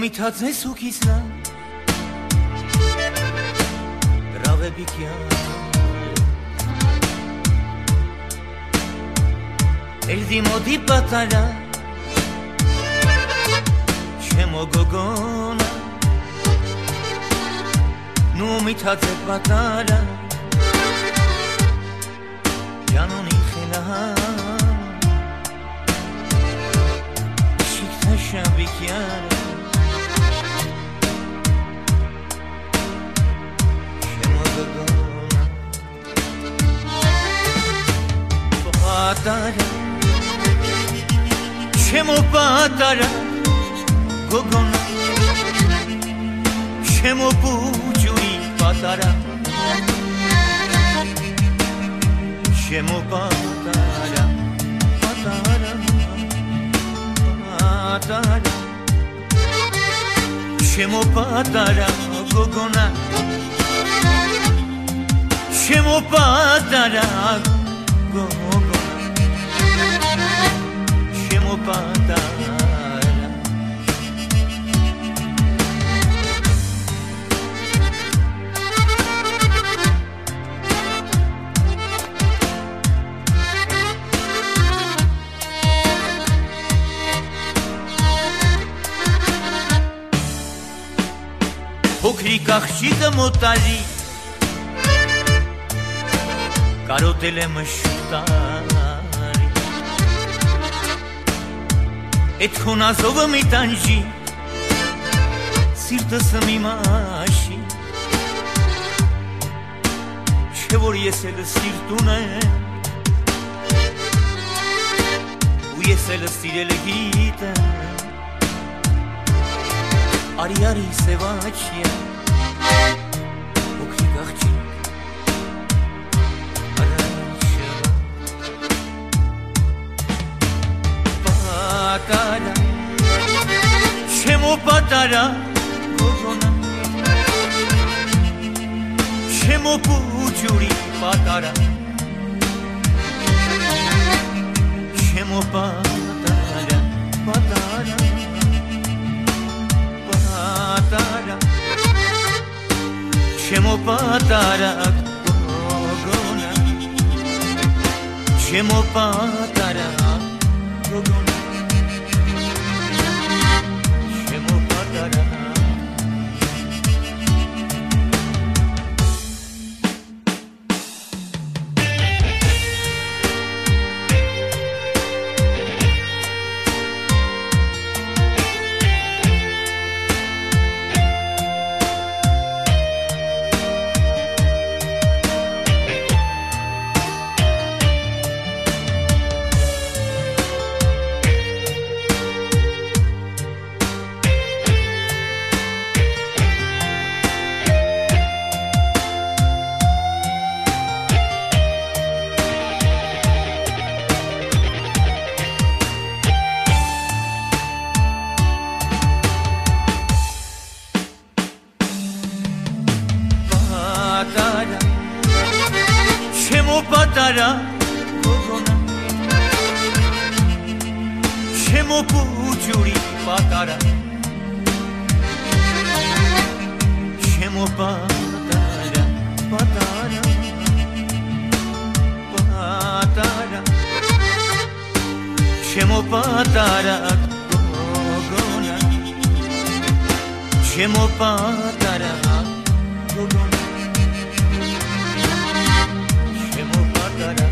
Ումիթացես ու քիսնա Ravebikyan Eldimodi patara Shemo gogona Ումիթացե patara Yanoni khela Shikta shabikyan Patara, Shemo patara, gogona, Shemo pujuri patara, Shemo patara, patara, patara, Shemo patara, gogona, Shemo patara, gogona. Shemo patara Փոքրիկ աղջիկը մոտալի Կարոտել է մշտարի Էդ խոնազովը մի տանջի Սիրտս մի մաշի Չէ որ ես էլ սիրտ ունեմ Ու ես էլ սիրել գիտեմ Արի արի սևաչյա Փոքրիկ աղջիկ Patara, Shemo patara, gogona, Shemo pujuri patara, Shemo patara, patara, patara, Shemo patara, gogona, Shemo patara, gogona. Patara, gogona, Shemo pujuri patara, Shemo patara, patara, patara, Shemo patara, gogona, Shemo patara, gogona. Da